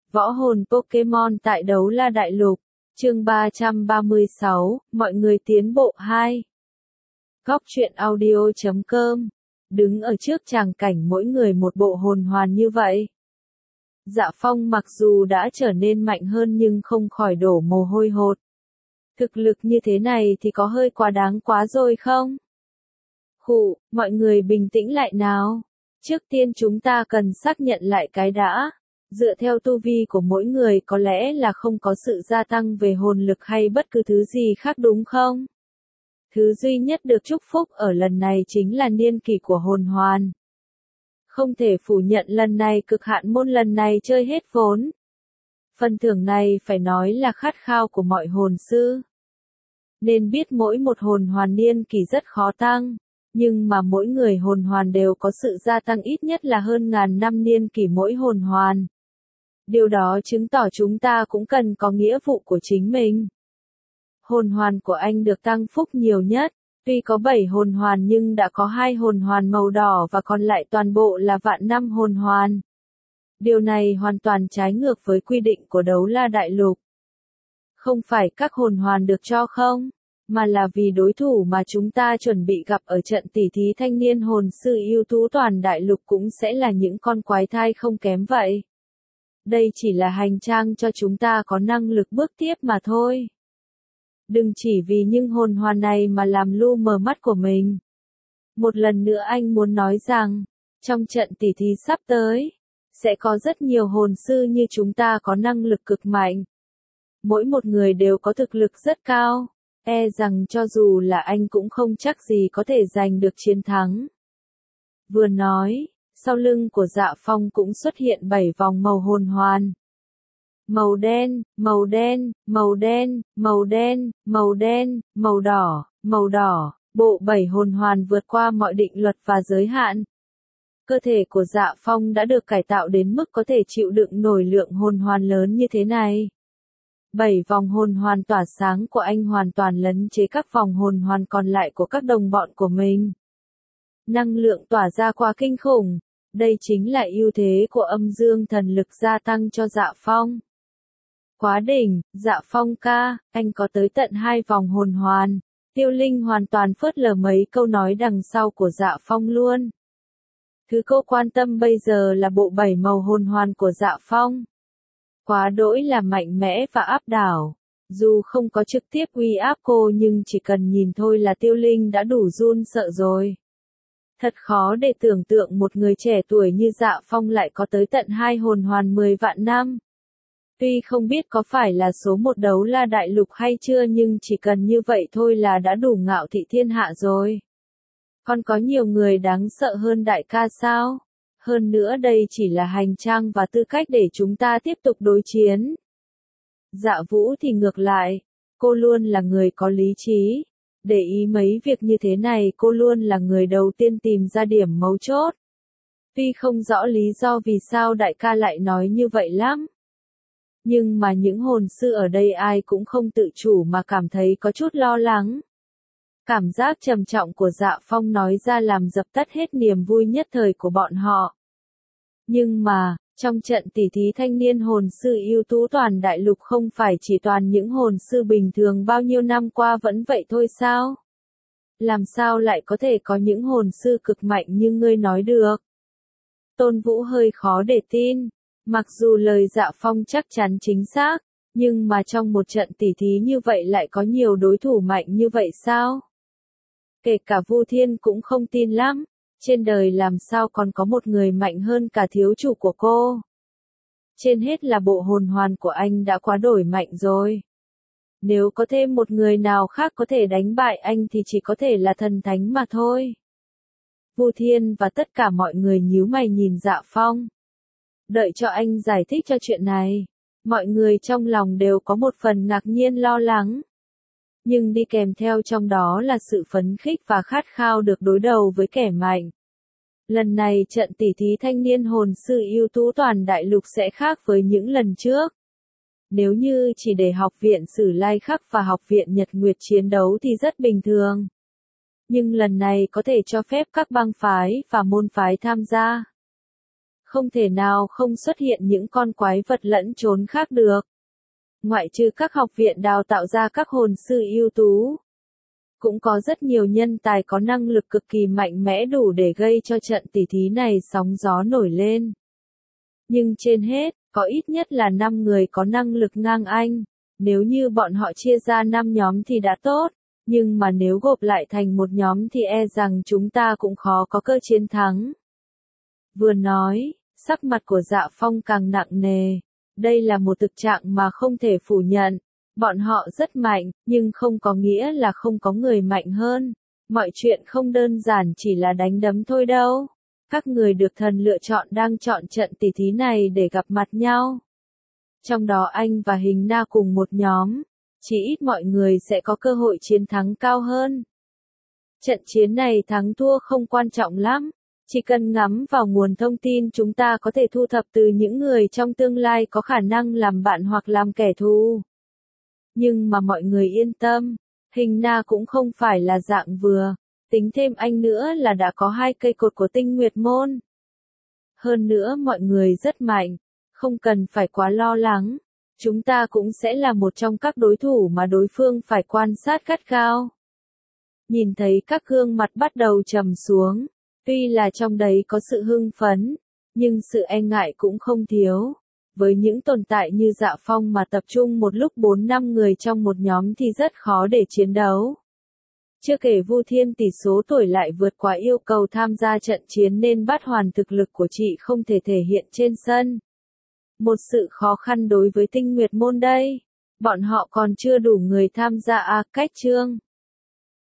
Võ hồn Pokemon tại Đấu La Đại Lục, chương 336, mọi người tiến bộ 2. Góc truyện audio.com, đứng ở trước tràng cảnh mỗi người một bộ hồn hoàn như vậy. Dạ Phong mặc dù đã trở nên mạnh hơn nhưng không khỏi đổ mồ hôi hột. Thực lực như thế này thì có hơi quá đáng quá rồi không? Khụ, mọi người bình tĩnh lại nào. Trước tiên chúng ta cần xác nhận lại cái đã. Dựa theo tu vi của mỗi người có lẽ là không có sự gia tăng về hồn lực hay bất cứ thứ gì khác đúng không? Thứ duy nhất được chúc phúc ở lần này chính là niên kỷ của hồn hoàn. Không thể phủ nhận lần này cực hạn môn lần này chơi hết vốn. Phần thưởng này phải nói là khát khao của mọi hồn sư. Nên biết mỗi một hồn hoàn niên kỷ rất khó tăng. Nhưng mà mỗi người hồn hoàn đều có sự gia tăng ít nhất là hơn ngàn năm niên kỷ mỗi hồn hoàn. Điều đó chứng tỏ chúng ta cũng cần có nghĩa vụ của chính mình. Hồn hoàn của anh được tăng phúc nhiều nhất, tuy có 7 hồn hoàn nhưng đã có 2 hồn hoàn màu đỏ và còn lại toàn bộ là vạn năm hồn hoàn. Điều này hoàn toàn trái ngược với quy định của Đấu La Đại Lục. Không phải các hồn hoàn được cho không, mà là vì đối thủ mà chúng ta chuẩn bị gặp ở trận tỉ thí thanh niên hồn sư ưu tú toàn đại lục cũng sẽ là những con quái thai không kém vậy. Đây chỉ là hành trang cho chúng ta có năng lực bước tiếp mà thôi. Đừng chỉ vì những hồn hoàn này mà làm lu mờ mắt của mình. Một lần nữa anh muốn nói rằng, trong trận tỉ thí sắp tới, sẽ có rất nhiều hồn sư như chúng ta có năng lực cực mạnh. Mỗi một người đều có thực lực rất cao. E rằng cho dù là anh cũng không chắc gì có thể giành được chiến thắng. Vừa nói, sau lưng của Dạ Phong cũng xuất hiện 7 vòng màu hồn hoàn. Màu đen, màu đen, màu đen, màu đen, màu đen, màu đỏ, bộ 7 hồn hoàn vượt qua mọi định luật và giới hạn. Cơ thể của Dạ Phong đã được cải tạo đến mức có thể chịu đựng nổi lượng hồn hoàn lớn như thế này. 7 vòng hồn hoàn tỏa sáng của anh hoàn toàn lấn chế các vòng hồn hoàn còn lại của các đồng bọn của mình. Năng lượng tỏa ra quá kinh khủng, đây chính là ưu thế của âm dương thần lực gia tăng cho Dạ Phong. Quá đỉnh, Dạ Phong ca, anh có tới tận 2 vòng hồn hoàn. Tiêu Linh hoàn toàn phớt lờ mấy câu nói đằng sau của Dạ Phong luôn. Thứ cô quan tâm bây giờ là bộ 7 màu hồn hoàn của Dạ Phong. Quá đỗi là mạnh mẽ và áp đảo. Dù không có trực tiếp uy áp cô nhưng chỉ cần nhìn thôi là Tiêu Linh đã đủ run sợ rồi. Thật khó để tưởng tượng một người trẻ tuổi như Dạ Phong lại có tới tận 2 hồn hoàn 10 vạn năm. Tuy không biết có phải là số 1 Đấu La Đại Lục hay chưa nhưng chỉ cần như vậy thôi là đã đủ ngạo thị thiên hạ rồi. Còn có nhiều người đáng sợ hơn đại ca sao? Hơn nữa đây chỉ là hành trang và tư cách để chúng ta tiếp tục đối chiến. Dạ Vũ thì ngược lại, cô luôn là người có lý trí. Để ý mấy việc như thế này cô luôn là người đầu tiên tìm ra điểm mấu chốt. Tuy không rõ lý do vì sao đại ca lại nói như vậy lắm. Nhưng mà những hồn sư ở đây ai cũng không tự chủ mà cảm thấy có chút lo lắng. Cảm giác trầm trọng của Dạ Phong nói ra làm dập tắt hết niềm vui nhất thời của bọn họ. Nhưng mà, trong trận tỉ thí thanh niên hồn sư ưu tú toàn đại lục không phải chỉ toàn những hồn sư bình thường bao nhiêu năm qua vẫn vậy thôi sao? Làm sao lại có thể có những hồn sư cực mạnh như ngươi nói được? Tôn Vũ hơi khó để tin. Mặc dù lời Dạ Phong chắc chắn chính xác, nhưng mà trong một trận tỉ thí như vậy lại có nhiều đối thủ mạnh như vậy sao? Kể cả Vu Thiên cũng không tin lắm. Trên đời làm sao còn có một người mạnh hơn cả thiếu chủ của cô. Trên hết là bộ hồn hoàn của anh đã quá đổi mạnh rồi. Nếu có thêm một người nào khác có thể đánh bại anh thì chỉ có thể là thần thánh mà thôi. Vu Thiên và tất cả mọi người nhíu mày nhìn Dạ Phong. Đợi cho anh giải thích cho chuyện này. Mọi người trong lòng đều có một phần ngạc nhiên lo lắng. Nhưng đi kèm theo trong đó là sự phấn khích và khát khao được đối đầu với kẻ mạnh. Lần này trận tỉ thí thanh niên hồn sư ưu tú toàn đại lục sẽ khác với những lần trước. Nếu như chỉ để học viện Sử Lai Khắc và học viện Nhật Nguyệt chiến đấu thì rất bình thường. Nhưng lần này có thể cho phép các bang phái và môn phái tham gia. Không thể nào không xuất hiện những con quái vật lẫn trốn khác được. Ngoại trừ các học viện đào tạo ra các hồn sư ưu tú, cũng có rất nhiều nhân tài có năng lực cực kỳ mạnh mẽ đủ để gây cho trận tỉ thí này sóng gió nổi lên. Nhưng trên hết, có ít nhất là 5 người có năng lực ngang anh. Nếu như bọn họ chia ra 5 nhóm thì đã tốt, nhưng mà nếu gộp lại thành một nhóm thì e rằng chúng ta cũng khó có cơ chiến thắng. Vừa nói, sắc mặt của Dạ Phong càng nặng nề. Đây là một thực trạng mà không thể phủ nhận. Bọn họ rất mạnh, nhưng không có nghĩa là không có người mạnh hơn. Mọi chuyện không đơn giản chỉ là đánh đấm thôi đâu. Các người được thần lựa chọn đang chọn trận tỉ thí này để gặp mặt nhau. Trong đó anh và Hình Na cùng một nhóm, chỉ ít mọi người sẽ có cơ hội chiến thắng cao hơn. Trận chiến này thắng thua không quan trọng lắm, chỉ cần ngắm vào nguồn thông tin chúng ta có thể thu thập từ những người trong tương lai có khả năng làm bạn hoặc làm kẻ thù. Nhưng mà mọi người yên tâm, Hình Na cũng không phải là dạng vừa, tính thêm anh nữa là đã có 2 cây cột của Tinh Nguyệt Môn. Hơn nữa mọi người rất mạnh, không cần phải quá lo lắng, chúng ta cũng sẽ là một trong các đối thủ mà đối phương phải quan sát gắt gao. Nhìn thấy các gương mặt bắt đầu trầm xuống, tuy là trong đấy có sự hưng phấn, nhưng sự e ngại cũng không thiếu. Với những tồn tại như Dạ Phong mà tập trung một lúc 4-5 người trong một nhóm thì rất khó để chiến đấu. Chưa kể Vu Thiên tỷ số tuổi lại vượt quá yêu cầu tham gia trận chiến nên Bát Hoàn thực lực của chị không thể thể hiện trên sân. Một sự khó khăn đối với Tinh Nguyệt Môn đây. Bọn họ còn chưa đủ người tham gia cách chương.